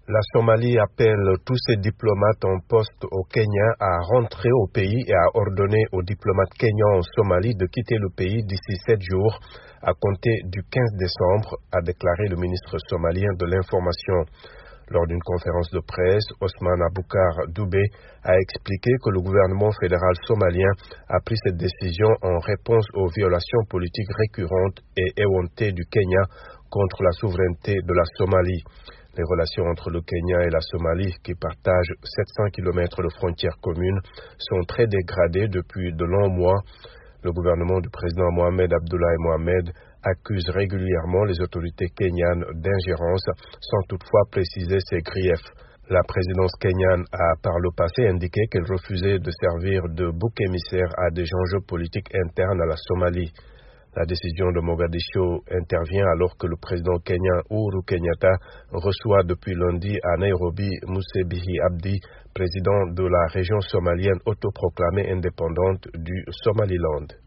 La Somalie appelle tous ses diplomates en poste au Kenya à rentrer au pays et à ordonner aux diplomates kenyans en Somalie de quitter le pays d'ici 7 jours à compter du 15 décembre, a déclaré le ministre somalien de l'Information. Lors d'une conférence de presse, Osman Aboukar Doubé a expliqué que le gouvernement fédéral somalien a pris cette décision en réponse aux violations politiques récurrentes et éhontées du Kenya contre la souveraineté de la Somalie. Les relations entre le Kenya et la Somalie, qui partagent 700 km de frontières communes, sont très dégradées depuis de longs mois. Le gouvernement du président Mohamed Abdullahi Mohamed accuse régulièrement les autorités kenyanes d'ingérence sans toutefois préciser ses griefs. La présidence kenyane a par le passé indiqué qu'elle refusait de servir de bouc émissaire à des enjeux politiques internes à la Somalie. La décision de Mogadiscio intervient alors que le président kenyan Uhuru Kenyatta reçoit depuis lundi à Nairobi Moussa Bihi Abdi, président de la région somalienne autoproclamée indépendante du Somaliland.